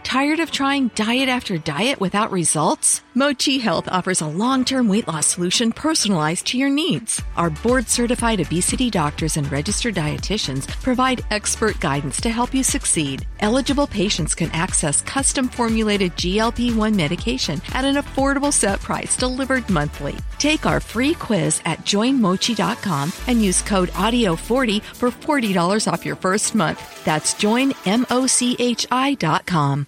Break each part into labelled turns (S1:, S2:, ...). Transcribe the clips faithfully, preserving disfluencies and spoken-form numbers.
S1: Tired of trying diet after diet without results? Mochi Health offers a long-term weight loss solution personalized to your needs. Our board-certified obesity doctors and registered dietitians provide expert guidance to help you succeed. Eligible patients can access custom-formulated G L P one medication at an affordable set price delivered monthly. Take our free quiz at join mochi dot com and use code audio forty for forty dollars off your first month. That's join mochi dot com.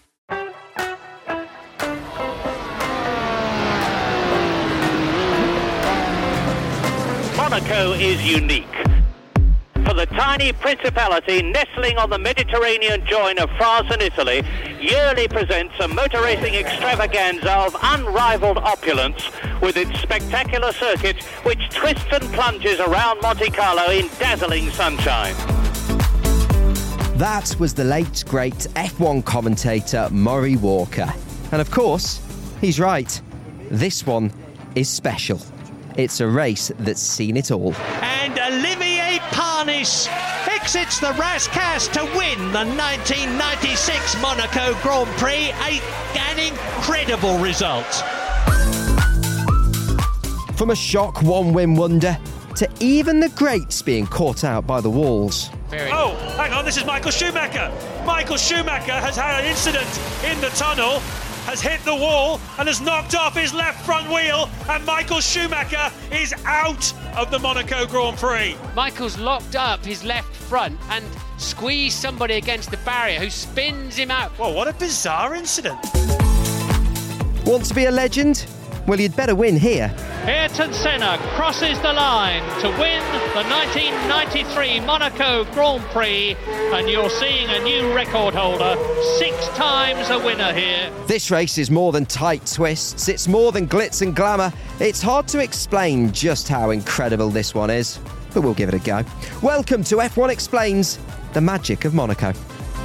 S2: Monaco is unique. For the tiny principality nestling on the Mediterranean join of France and Italy, yearly presents a motor racing extravaganza of unrivaled opulence with its spectacular circuit which twists and plunges around Monte Carlo in dazzling sunshine.
S3: That was the late, great F one commentator Murray Walker. And of course, he's right. This one is special. It's a race that's seen it all.
S4: And Olivier Panis exits the Rascasse to win the nineteen ninety-six Monaco Grand Prix. A, an incredible result.
S3: From a shock one-win wonder to even the greats being caught out by the walls.
S5: Oh, hang on, this is Michael Schumacher. Michael Schumacher has had an incident in the tunnel, has hit the wall and has knocked off his left front wheel, and Michael Schumacher is out of the Monaco Grand Prix.
S6: Michael's locked up his left front and squeezed somebody against the barrier who spins him out.
S5: Well, what a bizarre incident.
S3: Want to be a legend? Well, you'd better win here.
S7: Ayrton Senna crosses the line to win the nineteen ninety-three Monaco Grand Prix, and you're seeing a new record holder, six times a winner here.
S3: This race is more than tight twists, it's more than glitz and glamour. It's hard to explain just how incredible this one is, but we'll give it a go. Welcome to F one Explains, the magic of Monaco.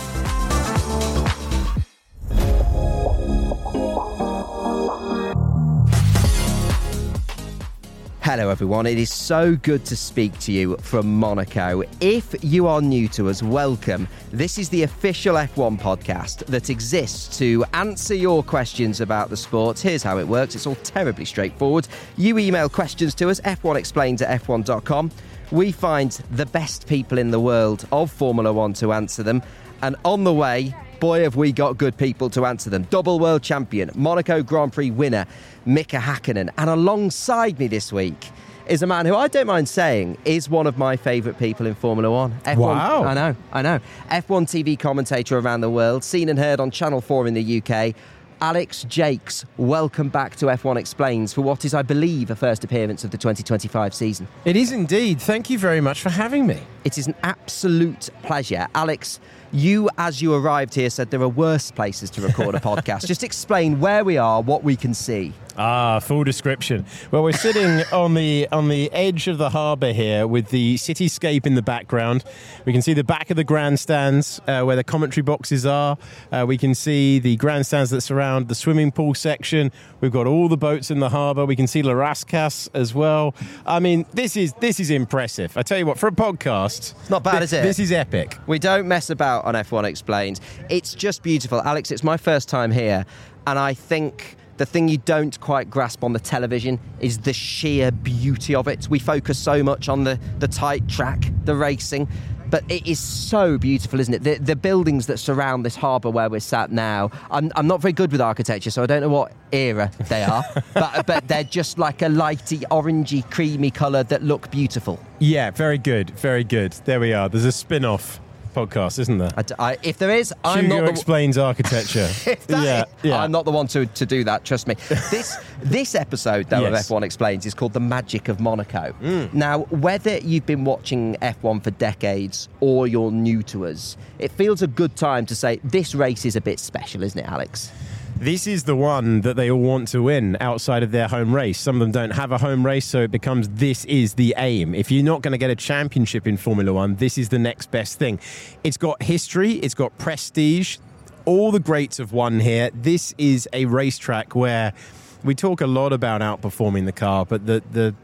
S3: Hello everyone, it is so good to speak to you from Monaco. If you are new to us, welcome. This is the official F one podcast that exists to answer your questions about the sport. Here's how it works, it's all terribly straightforward. You email questions to us, f one explains at f one dot com. We find the best people in the world of Formula One to answer them. And on the way, boy, have we got good people to answer them. Double world champion, Monaco Grand Prix winner, Mika Hakkinen. And alongside me this week is a man who I don't mind saying is one of my favourite people in Formula One. F one,
S8: wow.
S3: I know, I know. F one T V commentator around the world, seen and heard on Channel four in the U K. Alex Jakes, welcome back to F one Explains for what is, I believe, a first appearance of the twenty twenty-five season.
S8: It is indeed. Thank you very much for having me.
S3: It is an absolute pleasure. Alex, you, as you arrived here, said there are worse places to record a podcast. Just explain where we are, what we can see.
S8: Ah, full description. Well, we're sitting on the on the edge of the harbour here with the cityscape in the background. We can see the back of the grandstands uh, where the commentary boxes are. Uh, we can see the grandstands that surround the swimming pool section. We've got all the boats in the harbour. We can see La Rascasse as well. I mean, this is this is impressive. I tell you what, for a podcast,
S3: it's not bad,
S8: th-
S3: is it?
S8: This is epic.
S3: We don't mess about on F one Explained. It's just beautiful. Alex, it's my first time here, and I think the thing you don't quite grasp on the television is the sheer beauty of it. We focus so much on the, the tight track, the racing, but it is so beautiful, isn't it? The, the buildings that surround this harbour where we're sat now, I'm, I'm not very good with architecture, so I don't know what era they are, but, but they're just like a lighty, orangey, creamy colour that look beautiful.
S8: Yeah, very good, very good. There we are. There's a spin-off podcast, isn't there?
S3: I, I, if there is, I'm
S8: Hugo
S3: not the
S8: explains architecture.
S3: if that
S8: yeah,
S3: is,
S8: yeah.
S3: I'm not the one to, to do that, trust me. This this episode, though,
S8: yes.
S3: of F one Explains is called The Magic of Monaco.
S8: Mm.
S3: Now, whether you've been watching F one for decades or you're new to us, it feels a good time to say this race is a bit special, isn't it, Alex?
S8: This is the one that they all want to win outside of their home race. Some of them don't have a home race, so it becomes this is the aim. If you're not going to get a championship in Formula One, this is the next best thing. It's got history, it's got prestige. All the greats have won here. This is a racetrack where we talk a lot about outperforming the car, but the the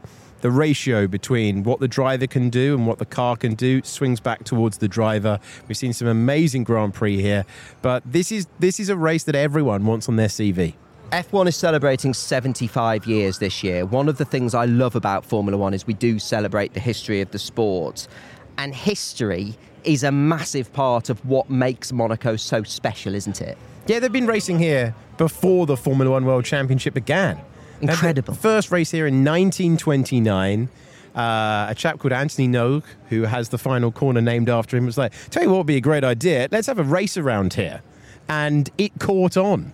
S8: the ratio between what the driver can do and what the car can do swings back towards the driver. We've seen some amazing Grand Prix here, but this is this is a race that everyone wants on their C V.
S3: F one is celebrating seventy-five years this year. One of the things I love about Formula One is we do celebrate the history of the sport. And history is a massive part of what makes Monaco so special, isn't it?
S8: Yeah, they've been racing here before the Formula One World Championship began.
S3: Incredible.
S8: The first race here in nineteen twenty-nine. Uh, a chap called Anthony Nogue, who has the final corner named after him, was like, tell you what would be a great idea, let's have a race around here. And it caught on.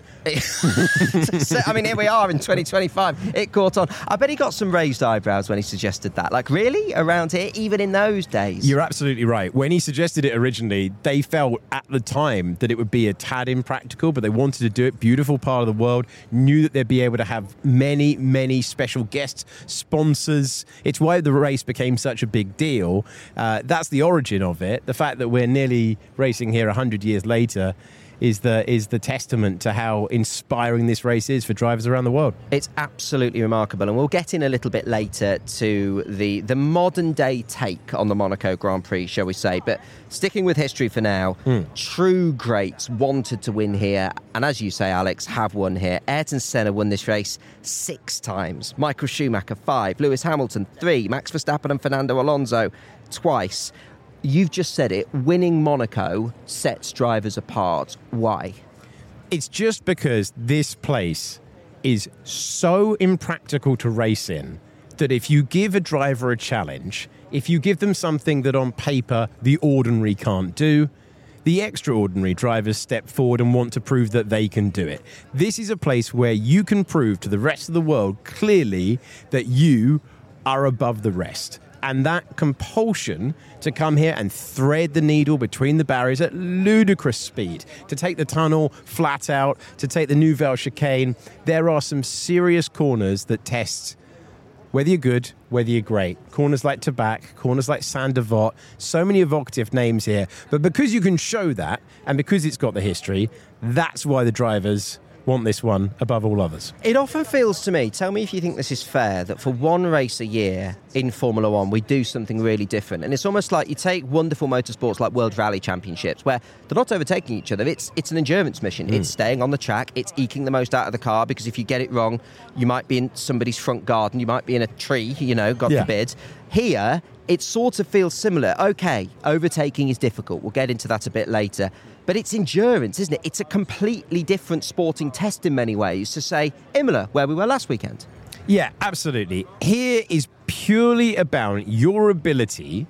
S3: So, I mean, here we are in twenty twenty-five. It caught on. I bet he got some raised eyebrows when he suggested that. Like, really? Around here? Even in those days?
S8: You're absolutely right. When he suggested it originally, they felt at the time that it would be a tad impractical, but they wanted to do it. Beautiful part of the world. Knew that they'd be able to have many, many special guests, sponsors. It's why the race became such a big deal. Uh, that's the origin of it. The fact that we're nearly racing here one hundred years later is the is the testament to how inspiring this race is for drivers around the world.
S3: It's absolutely remarkable, and we'll get in a little bit later to the, the modern-day take on the Monaco Grand Prix, shall we say. But sticking with history for now, mm. true greats wanted to win here, and as you say, Alex, have won here. Ayrton Senna won this race six times. Michael Schumacher, five. Lewis Hamilton, three. Max Verstappen and Fernando Alonso, twice. You've just said it, winning Monaco sets drivers apart. Why?
S8: It's just because this place is so impractical to race in that if you give a driver a challenge, if you give them something that on paper the ordinary can't do, the extraordinary drivers step forward and want to prove that they can do it. This is a place where you can prove to the rest of the world clearly that you are above the rest. And that compulsion to come here and thread the needle between the barriers at ludicrous speed, to take the tunnel flat out, to take the Nouvelle chicane. There are some serious corners that test whether you're good, whether you're great. Corners like Tabac, corners like Saint-Devote, so many evocative names here. But because you can show that, and because it's got the history, that's why the drivers want this one above all others.
S3: It often feels to me, tell me if you think this is fair, that for one race a year in Formula One, we do something really different. And it's almost like you take wonderful motorsports like World Rally Championships, where they're not overtaking each other. It's it's an endurance mission. Mm. It's staying on the track. It's eking the most out of the car, because if you get it wrong, you might be in somebody's front garden. You might be in a tree, you know, God yeah. forbid. Here, it sort of feels similar. Okay, overtaking is difficult. We'll get into that a bit later. But it's endurance, isn't it? It's a completely different sporting test in many ways to, say, Imola, where we were last weekend.
S8: Yeah, absolutely. Here is purely about your ability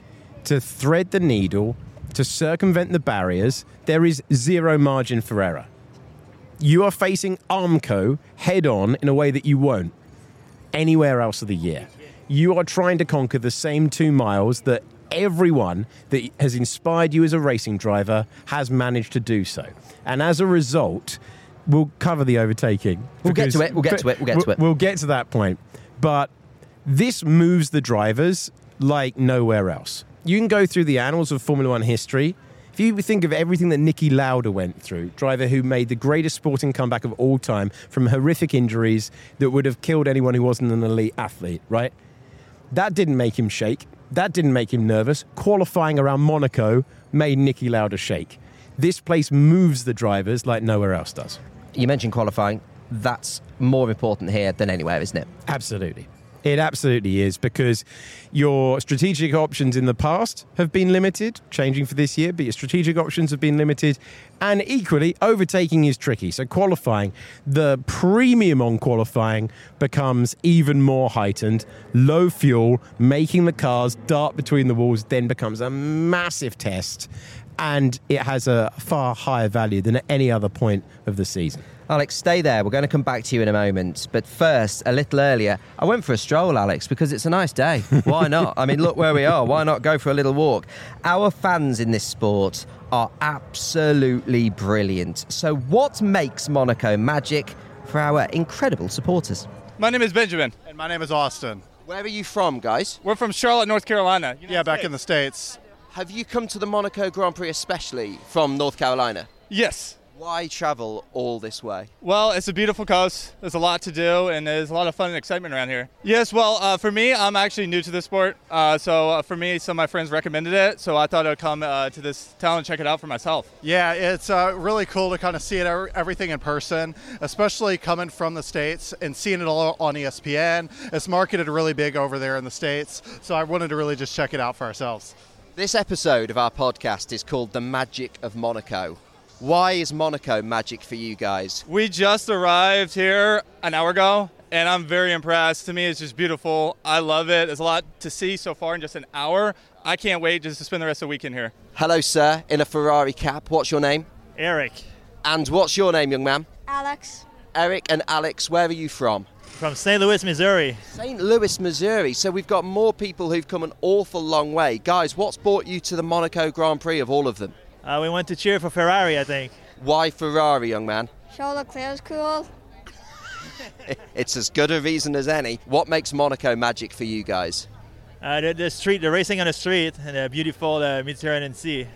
S8: to thread the needle, to circumvent the barriers. There is zero margin for error. You are facing Armco head-on in a way that you won't anywhere else of the year. You are trying to conquer the same two miles that everyone that has inspired you as a racing driver has managed to do so. And as a result, we'll cover the overtaking.
S3: We'll get to it, we'll get to it, we'll get to it.
S8: We'll get to that point. But this moves the drivers like nowhere else. You can go through the annals of Formula One history. If you think of everything that Niki Lauda went through, driver who made the greatest sporting comeback of all time from horrific injuries that would have killed anyone who wasn't an elite athlete, right? That didn't make him shake. That didn't make him nervous. Qualifying around Monaco made Niki Lauda shake. This place moves the drivers like nowhere else does.
S3: You mentioned qualifying. That's more important here than anywhere, isn't it?
S8: Absolutely. It absolutely is, because your strategic options in the past have been limited, changing for this year, but your strategic options have been limited. And equally, overtaking is tricky. So qualifying, the premium on qualifying becomes even more heightened. Low fuel, making the cars dart between the walls, then becomes a massive test. And it has a far higher value than at any other point of the season.
S3: Alex, stay there. We're going to come back to you in a moment. But first, a little earlier, I went for a stroll, Alex, because it's a nice day. Why not? I mean, look where we are. Why not go for a little walk? Our fans in this sport are absolutely brilliant. So what makes Monaco magic for our incredible supporters?
S9: My name is Benjamin.
S10: And my name is Austin.
S3: Where are you from, guys?
S9: We're from Charlotte, North Carolina.
S10: United yeah, back States. In the States.
S3: Have you come to the Monaco Grand Prix especially from North Carolina?
S9: Yes.
S3: Why travel all this way?
S9: Well, it's a beautiful coast. There's a lot to do, and there's a lot of fun and excitement around here. Yes, well, uh, for me, I'm actually new to this sport. Uh, so uh, for me, some of my friends recommended it, so I thought I'd come uh, to this town and check it out for myself.
S10: Yeah, it's uh, really cool to kind of see it everything in person, especially coming from the States and seeing it all on E S P N. It's marketed really big over there in the States, so I wanted to really just check it out for ourselves.
S3: This episode of our podcast is called The Magic of Monaco. Why is Monaco magic for you guys?
S9: We just arrived here an hour ago, and I'm very impressed. To me, it's just beautiful. I love it. There's a lot to see so far in just an hour. I can't wait just to spend the rest of the weekend here.
S3: Hello, sir, in a Ferrari cap. What's your name?
S11: Eric.
S3: And what's your name, young man?
S12: Alex.
S3: Eric and Alex, where are you from?
S11: From Saint Louis, Missouri.
S3: Saint Louis, Missouri. So we've got more people who've come an awful long way. Guys, what's brought you to the Monaco Grand Prix of all of them?
S11: Uh, we went to cheer for Ferrari, I think.
S3: Why Ferrari, young man?
S12: Charles Leclerc's cool.
S3: It's as good a reason as any. What makes Monaco magic for you guys?
S11: Uh, the, the street, the racing on the street, and the beautiful uh, Mediterranean Sea.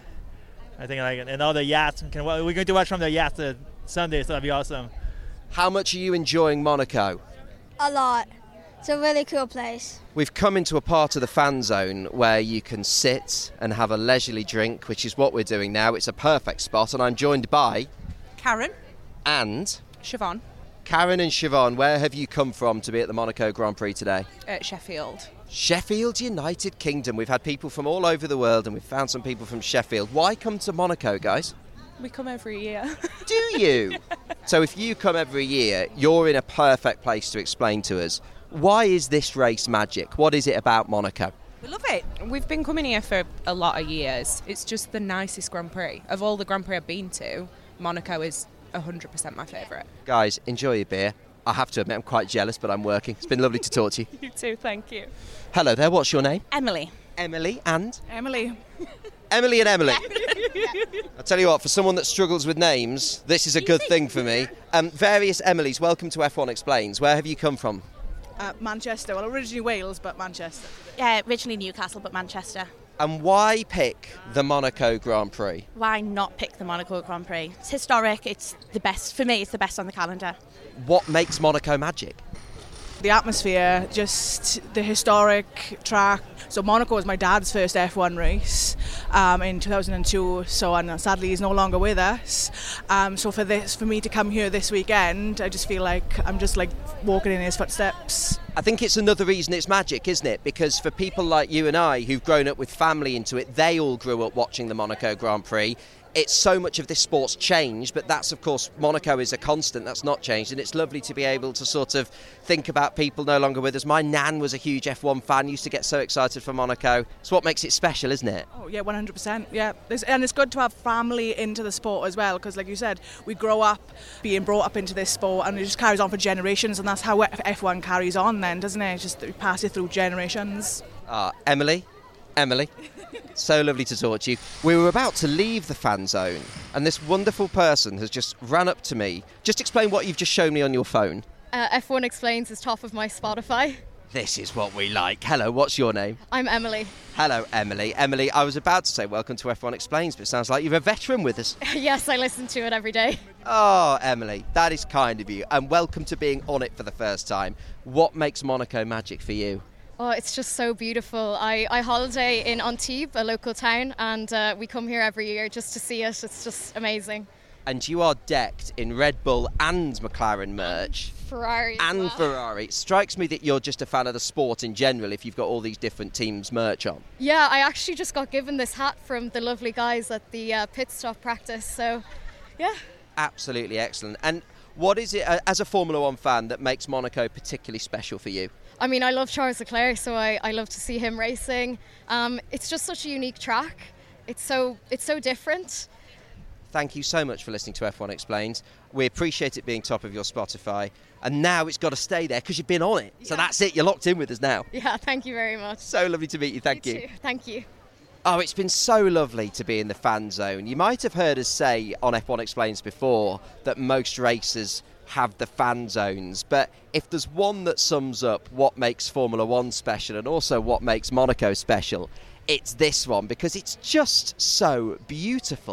S11: I think I like it. And all the yachts. Can, we're going to watch from the yachts uh, Sunday, so that'll be awesome.
S3: How much are you enjoying Monaco?
S12: A lot. It's a really cool place.
S3: We've come into a part of the fan zone where you can sit and have a leisurely drink, which is what we're doing now. It's a perfect spot, and I'm joined by...
S13: Karen.
S3: And...
S13: Siobhan.
S3: Karen and Siobhan, where have you come from to be at the Monaco Grand Prix today?
S13: At Sheffield.
S3: Sheffield, United Kingdom. We've had people from all over the world, and we've found some people from Sheffield. Why come to Monaco, guys?
S13: We come every year.
S3: Do you? So if you come every year, you're in a perfect place to explain to us. Why is this race magic? What is it about Monaco?
S13: We love it. We've been coming here for a lot of years. It's just the nicest Grand Prix. Of all the Grand Prix I've been to, Monaco is one hundred percent my favourite.
S3: Guys, enjoy your beer. I have to admit, I'm quite jealous, but I'm working. It's been lovely to talk to you.
S13: You too, thank you.
S3: Hello there, what's your name?
S13: Emily.
S3: Emily and?
S13: Emily.
S3: Emily and Emily. I'll tell you what, for someone that struggles with names, this is a good thing for me. Um, various Emilys, welcome to F one Explains. Where have you come from?
S14: Uh, Manchester. Well, originally Wales, but Manchester.
S15: Yeah, originally Newcastle, but Manchester.
S3: And why pick the Monaco Grand Prix?
S15: Why not pick the Monaco Grand Prix? It's historic. It's the best. For me, it's the best on the calendar.
S3: What makes Monaco magic?
S14: The atmosphere, just the historic track. So Monaco was my dad's first F one race um, in two thousand two. So and sadly he's no longer with us. Um, so for this, for me to come here this weekend, I just feel like I'm just like walking in his footsteps.
S3: I think it's another reason it's magic, isn't it? Because for people like you and I who've grown up with family into it, they all grew up watching the Monaco Grand Prix. It's so much of this sport's changed, but that's, of course, Monaco is a constant. That's not changed, and it's lovely to be able to sort of think about people no longer with us. My nan was a huge F one fan, used to get so excited for Monaco. It's what makes it special, isn't it?
S14: Oh, yeah, one hundred percent, yeah. There's, and it's good to have family into the sport as well, because, like you said, we grow up being brought up into this sport, and it just carries on for generations, and that's how F one carries on then, doesn't it? It's just we pass it through generations.
S3: Ah, Emily, Emily. So lovely to talk to you. We were about to leave the fan zone, and this wonderful person has just ran up to me. Just explain what you've just shown me on your phone.
S16: Uh, F one Explains is top of my Spotify.
S3: This is what we like. Hello, what's your name?
S16: I'm Emily.
S3: Hello, Emily. Emily, I was about to say welcome to F one Explains, but it sounds like you're a veteran with us.
S16: Yes, I listen to it every day.
S3: Oh, Emily, that is kind of you, and welcome to being on it for the first time. What makes Monaco magic for you?
S16: Oh, it's just so beautiful. I, I holiday in Antibes, a local town, and uh, we come here every year just to see it. It's just amazing.
S3: And you are decked in Red Bull and McLaren merch.
S16: Ferrari as
S3: And
S16: well.
S3: Ferrari. It strikes me that you're just a fan of the sport in general if you've got all these different teams' merch on.
S16: Yeah, I actually just got given this hat from the lovely guys at the uh, pit stop practice, so yeah.
S3: Absolutely excellent. And what is it, uh, as a Formula One fan, that makes Monaco particularly special for you?
S16: I mean, I love Charles Leclerc, so I, I love to see him racing. Um, it's just such a unique track. It's so it's so different.
S3: Thank you so much for listening to F one Explains. We appreciate it being top of your Spotify. And now it's got to stay there because you've been on it. So
S16: Yeah.
S3: that's it. You're locked in with us now.
S16: Yeah, thank you very much.
S3: So lovely to meet you. Thank you.
S16: Too. Thank you.
S3: Oh, it's been so lovely to be in the fan zone. You might have heard us say on F one Explains before that most racers have the fan zones, but if there's one that sums up what makes Formula One special and also what makes Monaco special, it's this one, because it's just so beautiful.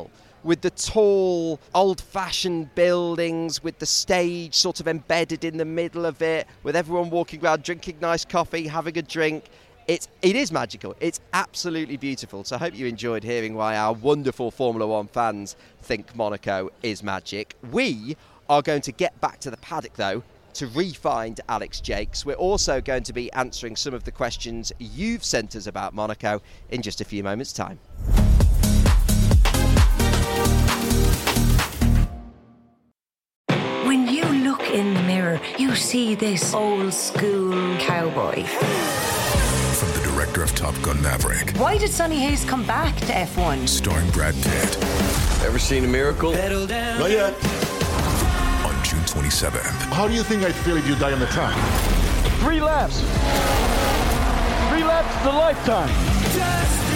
S3: with the tall, old-fashioned buildings, with the stage sort of embedded in the middle of it, with everyone walking around drinking nice coffee, having a drink. It's, it is magical. It's absolutely beautiful. So I hope you enjoyed hearing why our wonderful Formula One fans think Monaco is magic. We are going to get back to the paddock, though, to re-find Alex Jakes. We're also going to be answering some of the questions you've sent us about Monaco in just a few moments' time.
S17: When you look in the mirror, you see this old school cowboy.
S18: From the director of Top Gun Maverick.
S17: Why did Sonny Hayes come back to F one?
S18: Starring Brad Pitt.
S19: Ever seen a miracle?
S18: Pedal down. Not yet. On June twenty-seventh.
S20: How do you think I'd feel if you die on the track?
S19: Three laps. Three laps is a lifetime.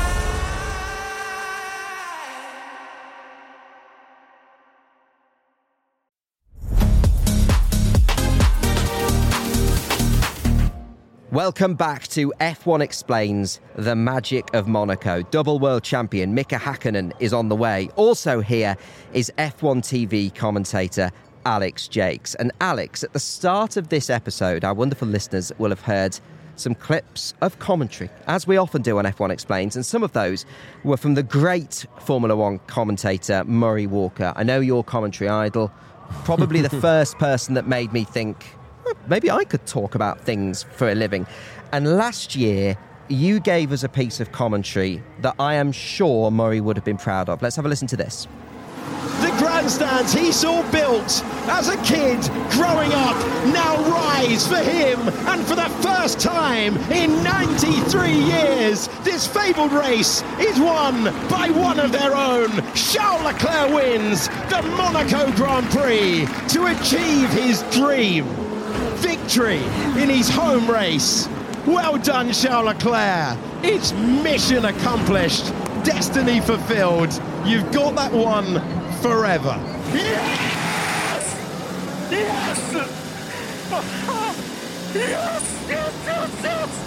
S3: Welcome back to F one Explains the Magic of Monaco. Double world champion Mika Hakkinen is on the way. Also here is F one T V commentator Alex Jakes. And Alex, at the start of this episode, our wonderful listeners will have heard some clips of commentary, as we often do on F one Explains, and some of those were from the great Formula One commentator Murray Walker. I know your commentary idol, probably the first person that made me think, maybe I could talk about things for a living. And last year, you gave us a piece of commentary that I am sure Murray would have been proud of. Let's have a listen to this.
S21: The grandstands he saw built as a kid growing up now rise for him, and for the first time in ninety-three years, this fabled race is won by one of their own. Charles Leclerc wins the Monaco Grand Prix to achieve his dream. Victory in his home race. Well done, Charles Leclerc. It's mission accomplished, destiny fulfilled. You've got that one forever.
S19: Yes! Yes! Yes! Yes! Yes!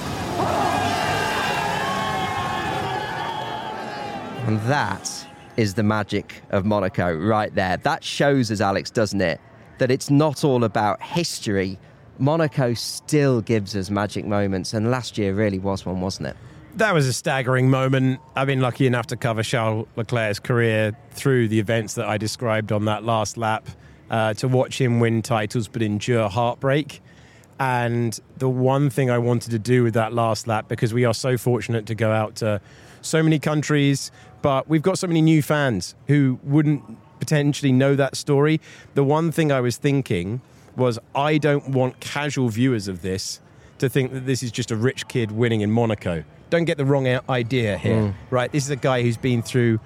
S19: Yes!
S3: And that is the magic of Monaco right there. That shows us, Alex, doesn't it, that it's not all about history. Monaco still gives us magic moments, and last year really was one, wasn't it?
S8: That was a staggering moment. I've been lucky enough to cover Charles Leclerc's career through the events that I described on that last lap, uh, to watch him win titles but endure heartbreak. And the one thing I wanted to do with that last lap, because we are so fortunate to go out to so many countries, but we've got so many new fans who wouldn't potentially know that story. The one thing I was thinking was, I don't want casual viewers of this to think that this is just a rich kid winning in Monaco. Don't get the wrong idea here, mm. right? This is a guy who's been through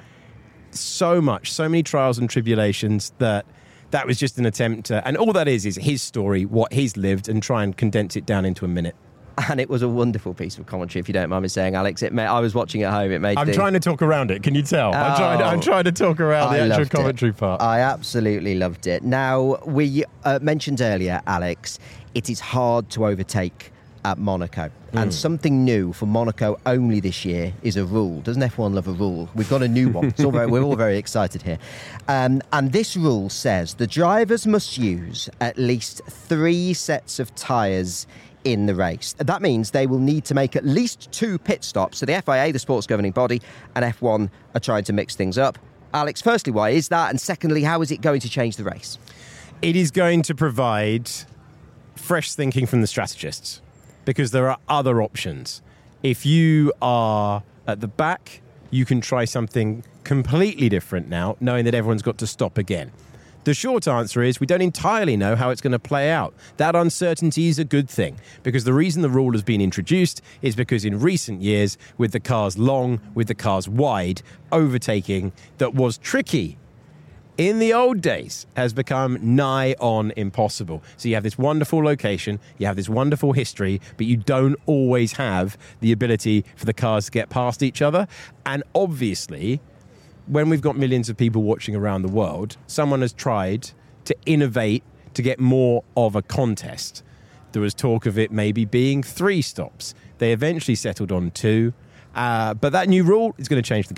S8: so much, so many trials and tribulations, that that was just an attempt to, and all that is is his story, what he's lived, and try and condense it down into a minute.
S3: And it was a wonderful piece of commentary, if you don't mind me saying, Alex. It made, I was watching at home. It made.
S8: I'm
S3: the,
S8: trying to talk around it. Can you tell? Oh, I'm trying. I'm trying to talk around the
S3: I
S8: actual commentary
S3: it.
S8: part.
S3: I absolutely loved it. Now, we uh, mentioned earlier, Alex, it is hard to overtake at Monaco. Mm. And something new for Monaco only this year is a rule. Doesn't F one love a rule? We've got a new one. It's all very, we're all very excited here. Um, and this rule says the drivers must use at least three sets of tyres in the race. That means they will need to make at least two pit stops. So the F I A, the sports governing body, and F one are trying to mix things up. Alex, firstly, why is that? And secondly, how is it going to change the race?
S8: It is going to provide fresh thinking from the strategists, because there are other options. If you are at the back, you can try something completely different now, knowing that everyone's got to stop again. The short answer is we don't entirely know how it's going to play out. That uncertainty is a good thing, because the reason the rule has been introduced is because in recent years, with the cars long, with the cars wide, overtaking that was tricky in the old days has become nigh on impossible. So you have this wonderful location, you have this wonderful history, but you don't always have the ability for the cars to get past each other. And obviously, when we've got millions of people watching around the world, someone has tried to innovate to get more of a contest. There was talk of it maybe being three stops. They eventually settled on two. Uh, but that new rule is going to change the game.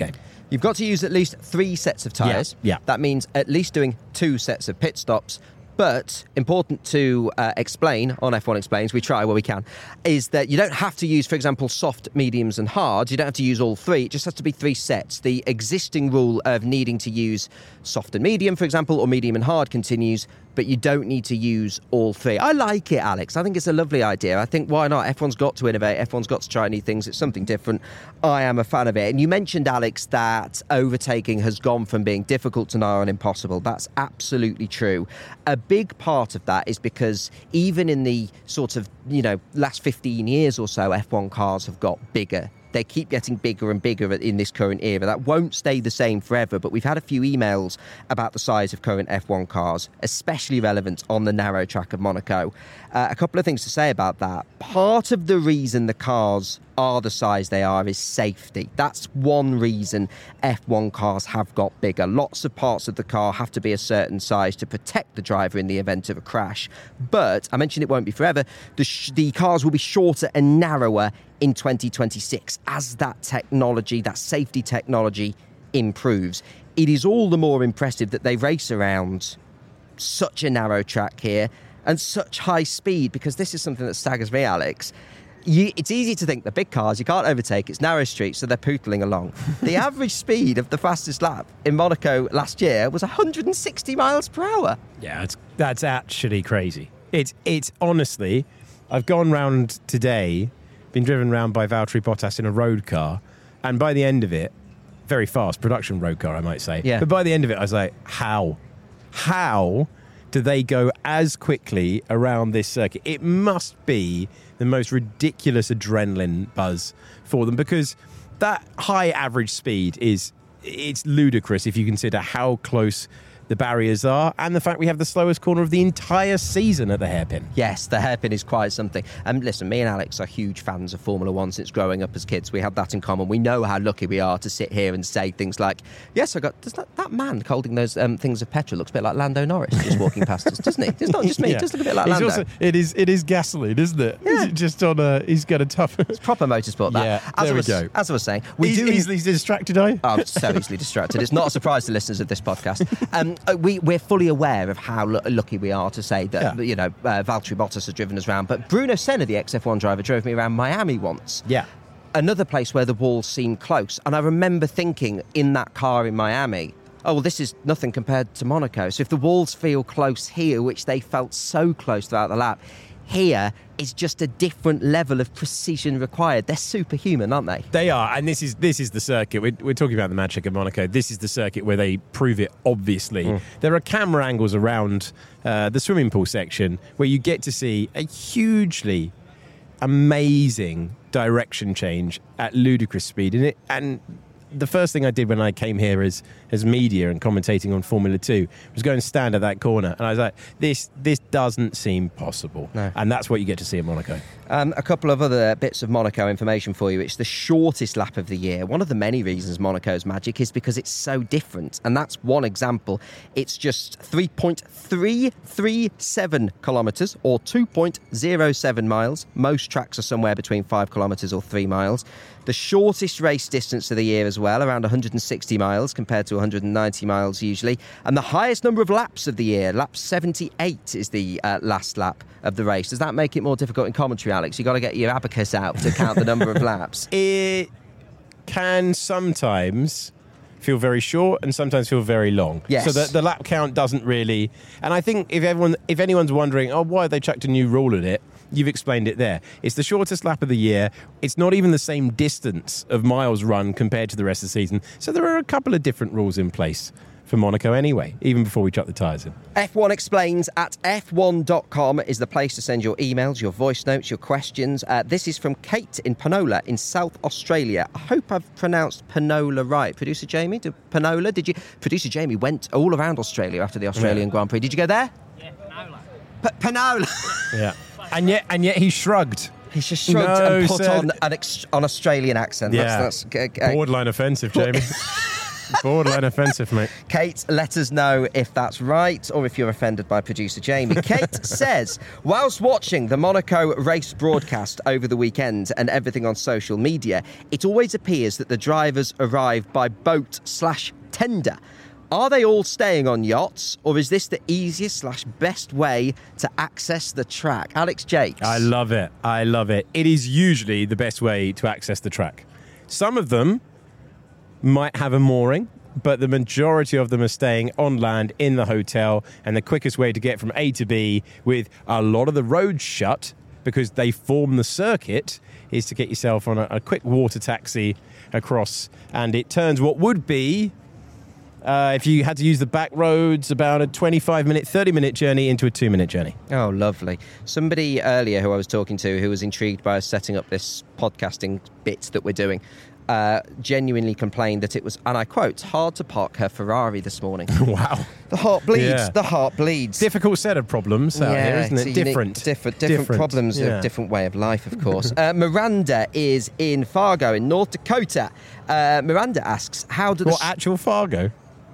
S3: You've got to use at least three sets of tyres.
S8: Yeah, yeah.
S3: That means at least doing two sets of pit stops. But important to uh, explain on F one Explains, we try where we can, is that you don't have to use, for example, soft, mediums and hards. You don't have to use all three. It just has to be three sets. The existing rule of needing to use soft and medium, for example, or medium and hard continues, but you don't need to use all three. I like it, Alex. I think it's a lovely idea. I think, why not? F one's got to innovate. F one's got to try new things. It's something different. I am a fan of it. And you mentioned, Alex, that overtaking has gone from being difficult to nigh on impossible. That's absolutely true. A big part of that is because even in the sort of, you know, last fifteen years or so, F one cars have got bigger. They keep getting bigger and bigger in this current era. That won't stay the same forever, but we've had a few emails about the size of current F one cars, especially relevant on the narrow track of Monaco. Uh, a couple of things to say about that. Part of the reason the cars are the size they are is safety. That's one reason F one cars have got bigger. Lots of parts of the car have to be a certain size to protect the driver in the event of a crash. But, I mentioned it won't be forever, the, sh- the cars will be shorter and narrower in twenty twenty-six as that technology, that safety technology improves. It is all the more impressive that they race around such a narrow track here and such high speed, because this is something that staggers me, Alex. You, it's easy to think the big cars, you can't overtake, it's narrow streets, so they're pootling along. The average speed of the fastest lap in Monaco last year was one hundred sixty miles per hour.
S8: Yeah, it's, that's actually crazy. It's, it's honestly, I've gone round today, been driven around by Valtteri Bottas in a road car, and by the end of it, very fast production road car, I might say.
S3: Yeah.
S8: But by the end of it, I was like, how? How do they go as quickly around this circuit? It must be the most ridiculous adrenaline buzz for them, because that high average speed is, it's ludicrous if you consider how close the barriers are, and the fact we have the slowest corner of the entire season at the hairpin.
S3: Yes, the hairpin is quite something. And um, listen, me and Alex are huge fans of Formula One since growing up as kids. We have that in common. We know how lucky we are to sit here and say things like, yes, I got, does that, that man holding those um, things of petrol looks a bit like Lando Norris just walking past us, doesn't he? It's not just me,
S8: Yeah.
S3: it does look a bit like
S8: He's
S3: Lando.
S8: also, it is it is gasoline, isn't it?
S3: Yeah.
S8: Is it just on a, he's got a tough...
S3: It's proper motorsport, that.
S8: Yeah,
S3: as
S8: there
S3: I
S8: we
S3: was,
S8: go.
S3: As I was saying, we
S8: He's
S3: do...
S8: easily distracted, are you?
S3: Oh, I'm so easily distracted. It's not a surprise to listeners of this podcast. Um, we, we're fully aware of how l- lucky we are to say that,
S8: Yeah.
S3: you know, uh, Valtteri Bottas has driven us around. But Bruno Senna, the ex F one driver, drove me around Miami once.
S8: Yeah.
S3: Another place where the walls seem close. And I remember thinking in that car in Miami, oh, well, this is nothing compared to Monaco. So if the walls feel close here, which they felt so close throughout the lap, here is just a different level of precision required. They're superhuman, aren't they?
S8: They are, and this is this is the circuit. We're, we're talking about the Magic of Monaco. This is the circuit where they prove it, obviously.
S3: Mm.
S8: There are camera angles around uh, the swimming pool section where you get to see a hugely amazing direction change at ludicrous speed. And, it, and the first thing I did when I came here as, as media and commentating on Formula two was go and stand at that corner. And I was like, this this doesn't seem possible.
S3: No.
S8: And that's what you get to see in Monaco.
S3: Um, a couple of other bits of Monaco information for you. It's the shortest lap of the year. One of the many reasons Monaco's magic is because it's so different. And that's one example. It's just three point three three seven kilometres or two point zero seven miles. Most tracks are somewhere between five kilometres or three miles. The shortest race distance of the year as well, around one hundred sixty miles compared to one hundred ninety miles usually. And the highest number of laps of the year, lap seventy-eight is the uh, last lap of the race. Does that make it more difficult in commentary, Alex? You've got to get your abacus out to count the number of laps.
S8: It can sometimes feel very short and sometimes feel very long.
S3: Yes.
S8: So the, the lap count doesn't really... And I think if everyone, if anyone's wondering, oh, why have they chucked a new rule at it? You've explained it there. It's the shortest lap of the year. It's not even the same distance of miles run compared to the rest of the season. So there are a couple of different rules in place for Monaco anyway, even before we chuck the tyres in.
S3: F one Explains at f one dot com is the place to send your emails, your voice notes, your questions. Uh, this is from Kate in Penola in South Australia. I hope I've pronounced Penola right. Producer Jamie, did Penola, did you? Producer Jamie went all around Australia after the Australian
S8: Yeah.
S3: Grand Prix. Did you go there? Yeah, Penola. P- Penola.
S8: Yeah. And yet, and yet he shrugged.
S3: He's just shrugged
S8: No,
S3: and put
S8: said-
S3: on an ex- an Australian accent.
S8: Yeah.
S3: That's, that's uh, uh,
S8: Borderline offensive, Jamie. Borderline offensive, mate.
S3: Kate, let us know if that's right or if you're offended by producer Jamie. Kate says, whilst watching the Monaco race broadcast over the weekend and everything on social media, it always appears that the drivers arrive by boat slash tender. Are they all staying on yachts, or is this the easiest slash best way to access the track? Alex Jakes.
S8: I love it. I love it. It is usually the best way to access the track. Some of them might have a mooring, but the majority of them are staying on land in the hotel, and the quickest way to get from A to B with a lot of the roads shut because they form the circuit is to get yourself on a, a quick water taxi across, and it turns what would be Uh, if you had to use the back roads, about a twenty-five minute, thirty minute journey into a two minute journey.
S3: Oh, lovely. Somebody earlier who I was talking to who was intrigued by us setting up this podcasting bit that we're doing uh, genuinely complained that it was, and I quote, hard to park her Ferrari this morning.
S8: Wow.
S3: The heart bleeds.
S8: Yeah.
S3: The heart bleeds.
S8: Difficult set of problems out
S3: yeah,
S8: here, isn't
S3: it's
S8: it?
S3: a unique-
S8: Different.
S3: Different, different. Different problems,
S8: Yeah.
S3: a different way of life, of course. uh, Miranda is in Fargo in North Dakota. Uh, Miranda asks, how do the...
S8: What, actual Fargo?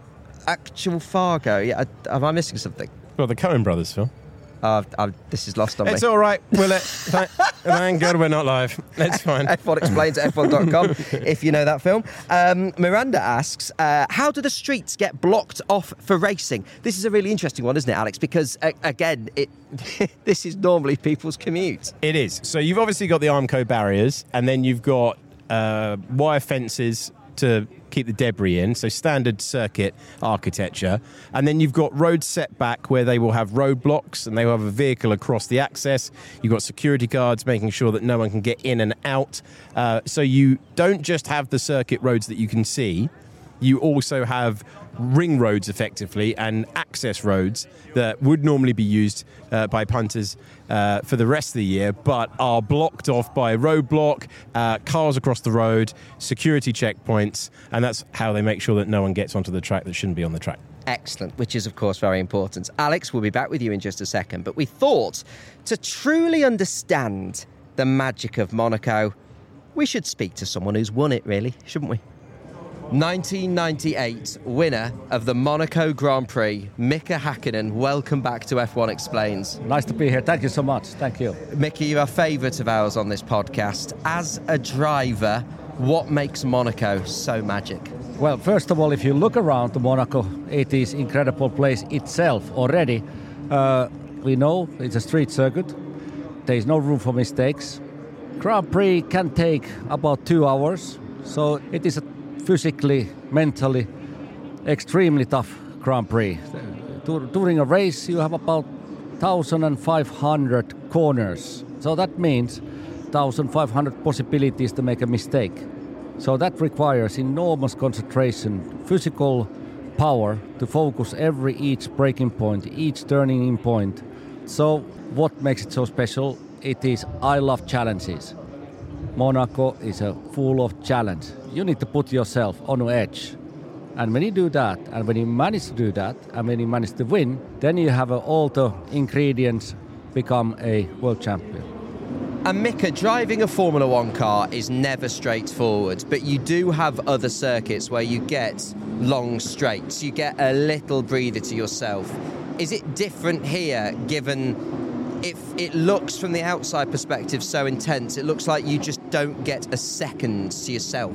S3: Actual Fargo, yeah. I, am I missing something?
S8: Well, the Coen brothers, Phil.
S3: Uh, I've, this is lost on
S8: It's
S3: me.
S8: all right. We'll let, thank, thank God we're not live. It's fine.
S3: F one explains at F one dot com if you know that film. Um, Miranda asks, uh, how do the streets get blocked off for racing? This is a really interesting one, isn't it, Alex? Because, uh, again, it this is normally people's commute.
S8: It is. So you've obviously got the Armco barriers, and then you've got uh, wire fences to keep the debris in, so standard circuit architecture. And then you've got road setback where they will have roadblocks and they will have a vehicle across the access. You've got security guards making sure that no one can get in and out. Uh, so you don't just have the circuit roads that you can see, you also have ring roads effectively and access roads that would normally be used uh, by punters uh, for the rest of the year but are blocked off by roadblock, uh, cars across the road, security checkpoints, and that's how they make sure that no one gets onto the track that shouldn't be on the track.
S3: Excellent, which is, of course, very important. Alex, we'll be back with you in just a second, but we thought to truly understand the magic of Monaco, we should speak to someone who's won it, really, shouldn't we? nineteen ninety-eight winner of the Monaco Grand Prix, Mika Hakkinen. Welcome back to F one Explains.
S1: Nice to be here. Thank you so much. Thank you.
S3: Mika, you're a favourite of ours on this podcast. As a driver, what makes Monaco so magic?
S1: Well, first of all, if you look around the Monaco, it is an incredible place itself already. Uh, we know it's a street circuit. There is no room for mistakes. Grand Prix can take about two hours, so it is a physically, mentally, extremely tough Grand Prix. During a race, you have about one thousand five hundred corners. So that means one thousand five hundred possibilities to make a mistake. So that requires enormous concentration, physical power to focus every each braking point, each turning in point. So what makes it so special? It is, I love challenges. Monaco is a full of challenge. You need to put yourself on the edge. And when you do that, and when you manage to do that, and when you manage to win, then you have uh, all the ingredients become a world champion.
S3: And Mika, driving a Formula One car is never straightforward, but you do have other circuits where you get long straights, you get a little breather to yourself. Is it different here, given if it looks from the outside perspective so intense, it looks like you just don't get a second to yourself?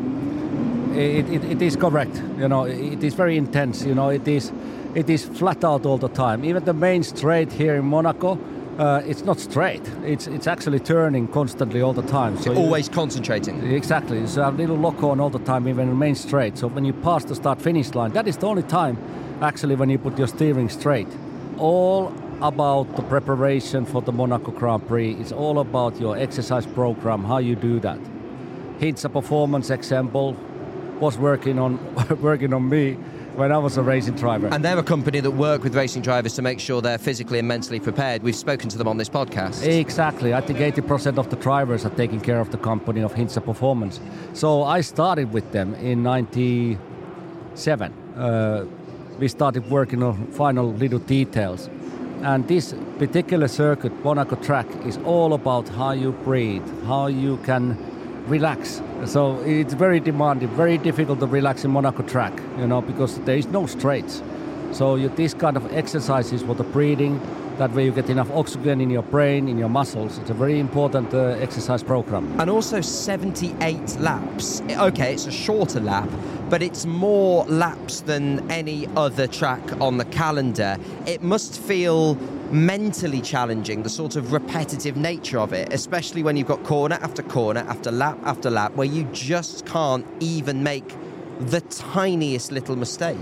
S1: It, it, it is correct. You know, it is very intense. You know, it is it is flat out all the time. Even the main straight here in Monaco, uh, it's not straight. It's it's actually turning constantly all the time. So
S3: You're always you, concentrating.
S1: Exactly. So a little lock on all the time, even in the main straight. So when you pass the start-finish line, that is the only time, actually, when you put your steering straight. All about the preparation for the Monaco Grand Prix. It's all about your exercise program, how you do that. Hintsa Performance example was working on working on me when I was a racing driver.
S3: And they're a company that work with racing drivers to make sure they're physically and mentally prepared. We've spoken to them on this podcast.
S1: Exactly. I think eighty percent of the drivers are taking care of the company of Hintsa Performance. So I started with them in ninety-seven. Uh, we started working on final little details. And this particular circuit, Monaco track, is all about how you breathe, how you can relax So it's very demanding, very difficult to relax in Monaco track, you know, because there is no straights. So you, this kind of exercises for the breathing, that way you get enough oxygen in your brain, in your muscles. It's a very important uh, exercise program.
S3: And also seventy-eight laps. Okay, it's a shorter lap, but it's more laps than any other track on the calendar. It must feel mentally challenging, the sort of repetitive nature of it, especially when you've got corner after corner after lap after lap, where you just can't even make the tiniest little mistake.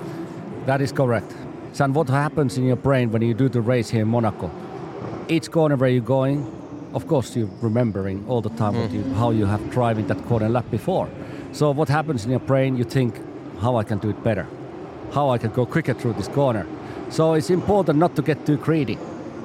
S1: That is correct. And what happens in your brain when you do the race here in Monaco? Each corner where you're going, of course you're remembering all the time
S3: Mm.
S1: what you, how you have driving that corner lap before. So what happens in your brain, you think, how I can do it better, how I can go quicker through this corner. So it's important not to get too greedy.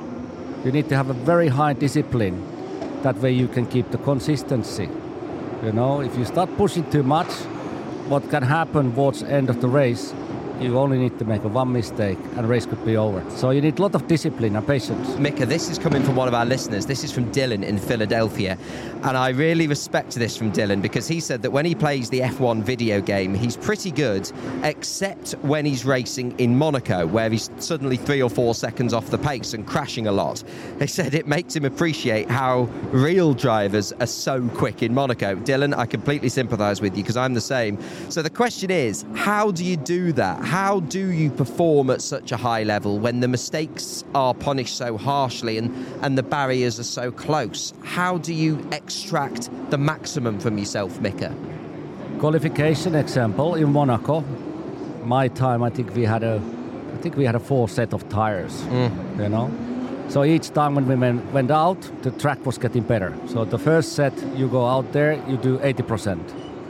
S1: You need to have a very high discipline. That way you can keep the consistency. You know, if you start pushing too much, what can happen towards the end of the race, you only need to make a one mistake and race could be over. So you need a lot of discipline and patience.
S3: Mika, this is coming from one of our listeners. This is from Dylan in Philadelphia. And I really respect this from Dylan because he said that when he plays the F one video game, he's pretty good, except when he's racing in Monaco, where he's suddenly three or four seconds off the pace and crashing a lot. He said it makes him appreciate how real drivers are so quick in Monaco. Dylan, I completely sympathise with you because I'm the same. So the question is, how do you do that? How do you perform at such a high level when the mistakes are punished so harshly and, and the barriers are so close? How do you extract the maximum from yourself, Mika?
S1: Qualification example in Monaco, my time I think we had a, I think we had a four set of tires.
S3: Mm.
S1: You know, so each time when we went, went out, the track was getting better. So the first set you go out there, you do eighty percent,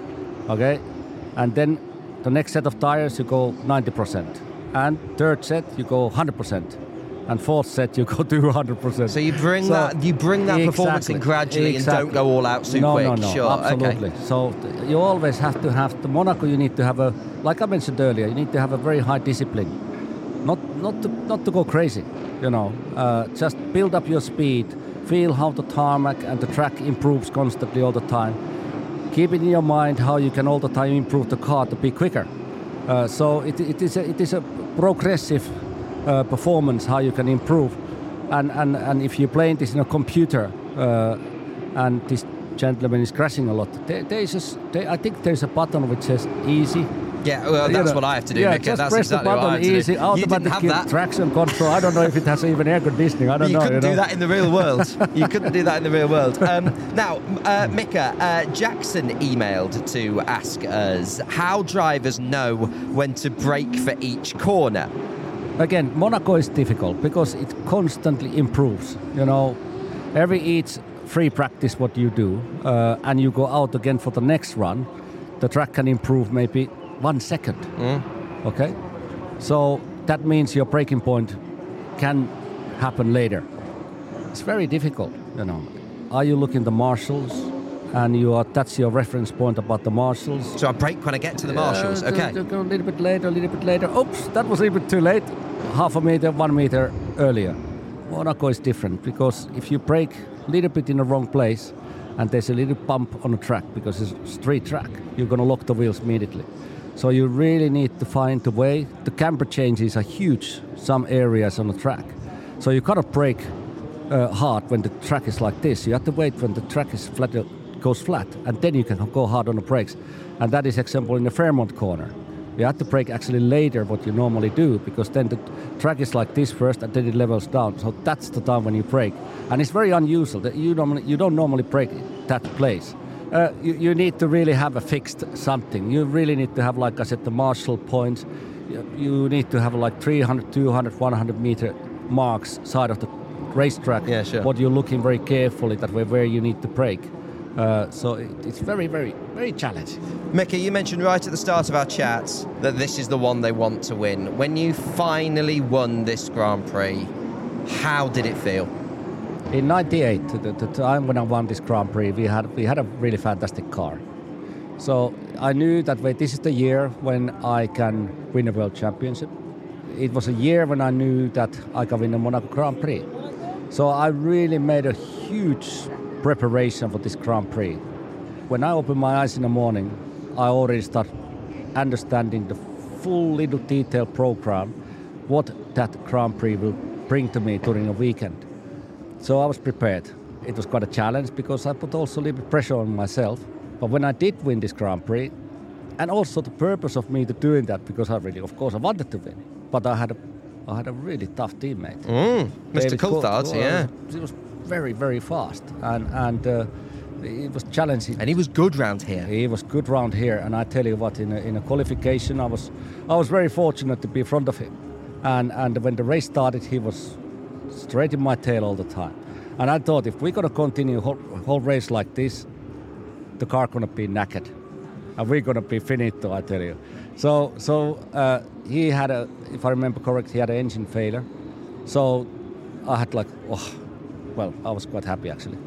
S1: okay, and then the next set of tires you go ninety percent, and third set you go one hundred percent, and fourth set you go to one hundred percent.
S3: So you bring so that you bring that exactly, performance in gradually
S1: exactly.
S3: and don't go all out too
S1: no,
S3: quick.
S1: No, no,
S3: sure,
S1: absolutely.
S3: Okay.
S1: So th- you always have to have the Monaco. You need to have a, like I mentioned earlier, you need to have a very high discipline, not not to not to go crazy. You know, uh, just build up your speed, feel how the tarmac and the track improves constantly all the time. Keep it in your mind how you can all the time improve the car to be quicker. Uh, so it, it is a, it is a progressive uh, performance how you can improve, and, and, and if you're playing this in a computer uh, and this gentleman is crashing a lot, there, there is a, there, I think there's a button which says easy.
S3: Yeah, well, that's
S1: you know,
S3: what I have to do,
S1: yeah,
S3: Mika.
S1: just
S3: That's
S1: press
S3: exactly
S1: the button,
S3: what I have to
S1: easy,
S3: do.
S1: automatic traction control. I don't know if it has even air conditioning. I don't
S3: you
S1: know.
S3: Couldn't
S1: you
S3: do
S1: know?
S3: that in the real world. You couldn't do that in the real world. Um, now, uh, Mika, uh, Jackson emailed to ask us how drivers know when to brake for each corner.
S1: Again, Monaco is difficult because it constantly improves. You know, every each free practice what you do, uh, and you go out again for the next run, the track can improve maybe one second.
S3: Mm.
S1: Okay, so that means your braking point can happen later. It's very difficult, you know. Are you looking the marshals, and you are that's your reference point about the marshals?
S3: So I brake when I get to the marshals.
S1: Uh,
S3: okay.
S1: To, to go a little bit later, a little bit later. Oops, that was a little bit too late. Half a meter, one meter earlier. Monaco is different because if you brake a little bit in the wrong place, and there's a little bump on the track because it's a straight track, you're going to lock the wheels immediately. So you really need to find a way. The camber changes are huge, some areas on the track. So you cannot brake uh, hard when the track is like this. You have to wait when the track is flat, goes flat, and then you can go hard on the brakes. And that is example in the Fairmont corner. You have to brake actually later what you normally do, because then the track is like this first and then it levels down. So that's the time when you brake. And it's very unusual that you, normally, you don't normally brake that place. Uh, you, you need to really have a fixed something. You really need to have, like I said, the marshal points. You, you need to have like three hundred, two hundred, one hundred meter marks side of the racetrack.
S3: Yeah, sure.
S1: What you're looking very carefully that way where you need to brake. Uh, so it, it's very, very, very challenging.
S3: Mika, you mentioned right at the start of our chat that this is the one they want to win. When you finally won this Grand Prix, how did it feel?
S1: In ninety-eight, the, the time when I won this Grand Prix, we had we had a really fantastic car. So I knew that wait, this is the year when I can win a World Championship. It was a year when I knew that I can win a Monaco Grand Prix. So I really made a huge preparation for this Grand Prix. when I open my eyes in the morning, I already start understanding the full little detailed program, what that Grand Prix will bring to me during a weekend. So I was prepared. It was quite a challenge because I put also a little bit pressure on myself. But when I did win this Grand Prix, and also the purpose of me to doing that, because I really, of course, I wanted to win, but I had a, I had a really tough teammate.
S3: Mm, Mister
S1: David
S3: Coulthard,
S1: Coulthard,
S3: yeah.
S1: He was very, very fast, and and uh, it was challenging.
S3: And he was good round here.
S1: He was good round here, and I tell you what, in a, in a qualification, I was I was very fortunate to be in front of him, and and when the race started, he was straight in my tail all the time, and I thought if we're gonna continue whole, whole race like this, the car gonna be knackered. And we're going to be finito, I tell you. So so uh, he had a, if I remember correct, he had an engine failure. So I had like, oh, well, I was quite happy actually.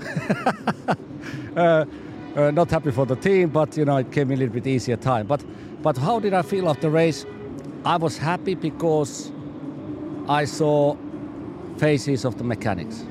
S1: uh, uh, not happy for the team, but you know, it came a little bit easier time. But but how did I feel after the race? I was happy because I saw faces of the mechanics.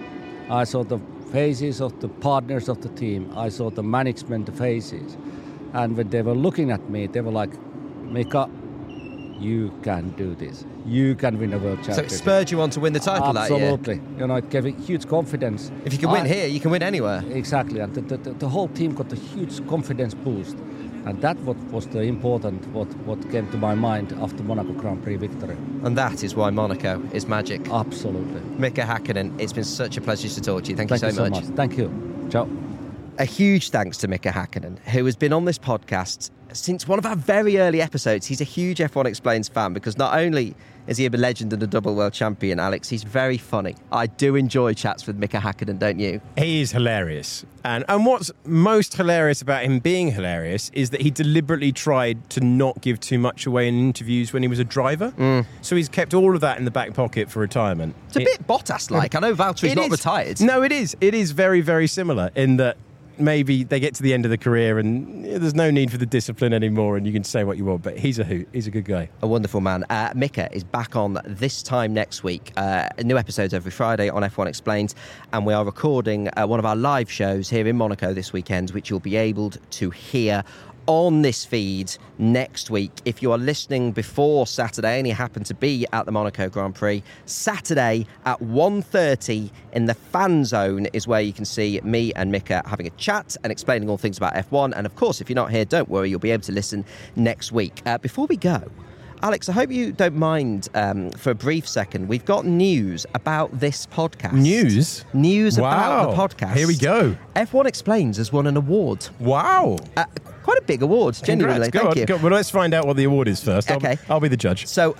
S1: I saw the faces of the partners of the team. I saw the management faces. And when they were looking at me, they were like, Mika, you can do this. You can win a world championship.
S3: So it spurred you on to win the title that year?
S1: Absolutely. You know, it gave a huge confidence.
S3: If you can win I, here, you can win anywhere.
S1: Exactly. And the, the, the whole team got a huge confidence boost. And that what was the important, what, what came to my mind after Monaco Grand Prix victory.
S3: And that is why Monaco is magic.
S1: Absolutely.
S3: Mika Häkkinen, it's been such a pleasure to talk to you. Thank,
S1: Thank
S3: you, so,
S1: you so
S3: much.
S1: much. Thank you. Ciao.
S3: A huge thanks to Mika Häkkinen, who has been on this podcast since one of our very early episodes. He's a huge F one Explains fan because not only is he a legend and a double world champion, Alex, he's very funny. I do enjoy chats with Mika Häkkinen, don't you?
S8: He is hilarious. And and what's most hilarious about him being hilarious is that he deliberately tried to not give too much away in interviews when he was a driver.
S3: Mm.
S8: So he's kept all of that in the back pocket for retirement.
S3: It's a it, bit Bottas-like. I know Valtteri's not
S8: is.
S3: retired.
S8: No, it is. It is very, very similar in that maybe they get to the end of the career and there's no need for the discipline anymore and you can say what you want, but he's a hoot. He's a good guy.
S3: A wonderful man. Uh, Mika is back on this time next week. Uh, new episodes every Friday on F one Explained, and we are recording uh, one of our live shows here in Monaco this weekend, which you'll be able to hear on this feed next week. If you are listening before Saturday and you happen to be at the Monaco Grand Prix, Saturday at one thirty in the fan zone is where you can see me and Mika having a chat and explaining all things about F one. And of course, if you're not here, don't worry, you'll be able to listen next week. Uh, before we go, Alex, I hope you don't mind um, for a brief second. We've got news about this podcast.
S8: News?
S3: News
S8: wow.
S3: about the podcast.
S8: Here we go.
S3: F one Explains has won an award.
S8: Wow.
S3: Uh, quite a big award, genuinely.
S8: Congrats. Go
S3: Thank
S8: on,
S3: you.
S8: Go, well, let's find out what the award is first.
S3: Okay.
S8: I'll, I'll be the judge.
S3: So,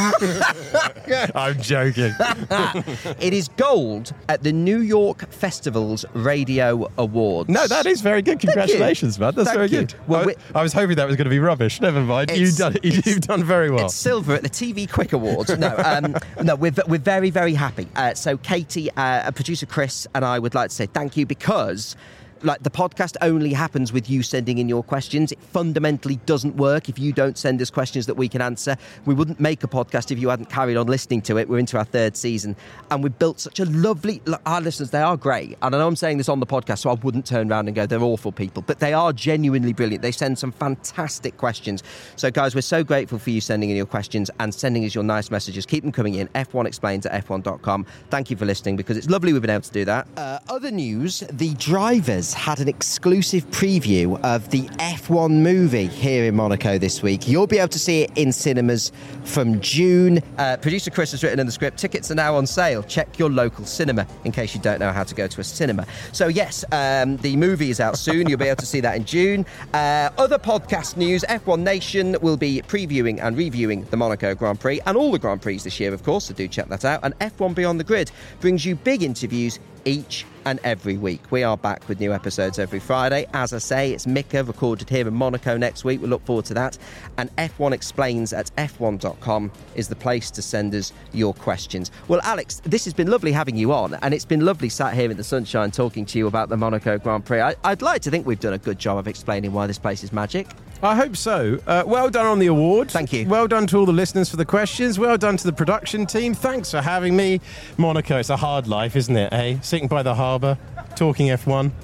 S8: I'm joking.
S3: It is gold at the New York Festival's Radio Awards.
S8: No, that is very good. Congratulations, man. That's
S3: Thank
S8: very
S3: you.
S8: good.
S3: Well,
S8: I, I was hoping that was going to be rubbish. Never mind. You've done, you've done very well.
S3: It's silver at the T V Quick Awards. No, um, no, we're, we're very, very happy. Uh, so Katie, uh, producer Chris, and I would like to say thank you because like the podcast only happens with you sending in your questions. It fundamentally doesn't work if you don't send us questions that we can answer. We wouldn't make a podcast if you hadn't carried on listening to it. We're into our third season and we've built such a lovely, our listeners, they are great. And I know I'm saying this on the podcast, so I wouldn't turn around and go, they're awful people, but they are genuinely brilliant. They send some fantastic questions. So guys, we're so grateful for you sending in your questions and sending us your nice messages. Keep them coming in. F one explains at f one dot com. Thank you for listening because it's lovely we've been able to do that. Uh, other news, the drivers had an exclusive preview of the F one movie here in Monaco this week. You'll be able to see it in cinemas from June. Uh, producer Chris has written in the script, tickets are now on sale. Check your local cinema in case you don't know how to go to a cinema. So yes, um, the movie is out soon. You'll be able to see that in June. Uh, other podcast news, F one Nation will be previewing and reviewing the Monaco Grand Prix and all the Grand Prix this year, of course, so do check that out. And F one Beyond the Grid brings you big interviews each and every week. We are back with new episodes every Friday. As I say, it's Mika recorded here in Monaco next week. We look forward to that. And F one Explains at f one dot com is the place to send us your questions. Well, Alex, this has been lovely having you on, and it's been lovely sat here in the sunshine talking to you about the Monaco Grand Prix. I, I'd like to think we've done a good job of explaining why this place is magic.
S8: I hope so. Uh, well done on the award.
S3: Thank you.
S8: Well done to all the listeners for the questions. Well done to the production team. Thanks for having me. Monaco, it's a hard life, isn't it, eh? Sitting by the harbour, talking F one.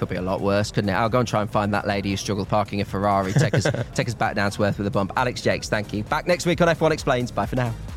S3: Could be a lot worse, couldn't it? I'll go and try and find that lady who struggled parking a Ferrari. Take us, take us back down to earth with a bump. Alex Jakes, thank you. Back next week on F one Explains. Bye for now.